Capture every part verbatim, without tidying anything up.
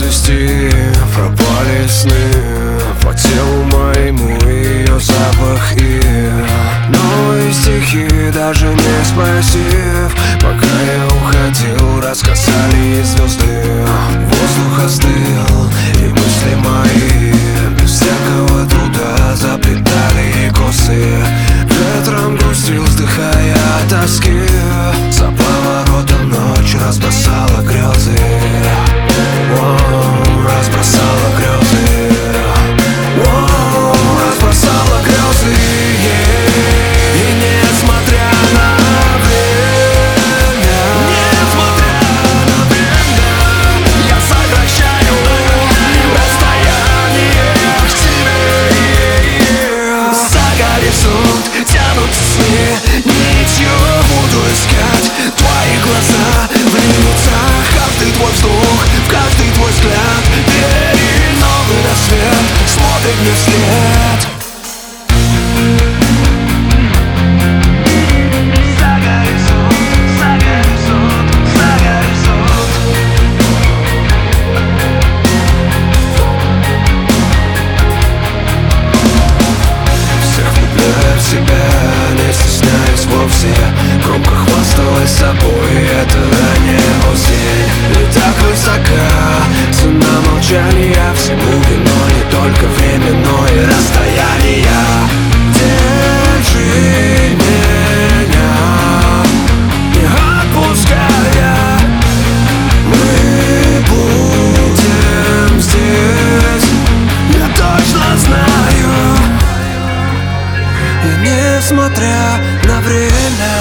вести, пропали сны. По телу моему ее запах и новые стихи, даже не спросив. Пока я уходил, рассказали звезды. Воздух остыл, и мысли мои без всякого труда заплетали косы. Ветром грустил, вздыхая от тоски. За поворотом ночь разбросала грезы. Воу, разбросала грезы. Воу, разбросала грезы. И несмотря на время, несмотря на время, я сокращаю расстояние к тебе. За горизонт тянутся сны, ничего буду искать. Твои глаза вливаются в каждый твой вздох, в каждый твой взгляд. Двери, новый рассвет смотрит мне вслед. За горизонт, за горизонт, за горизонт. Всех влюбляю в себя, не стесняюсь вовсе. Громко хвасталась собой, это не осень. И так высока цена молчания. Всему виной не только время, но и расстояние. Держи меня, не отпуская. Мы будем здесь, я точно знаю. И несмотря на время,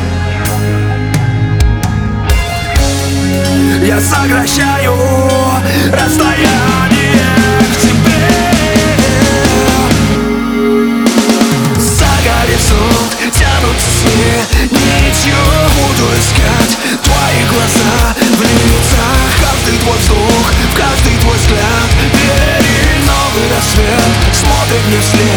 я сокращаю расстояние к тебе. За горизонт тянутся сны, ничего буду искать. Твои глаза вливаются в каждый твой вздох, в каждый твой взгляд. Двери, новый рассвет смотрит мне вслед.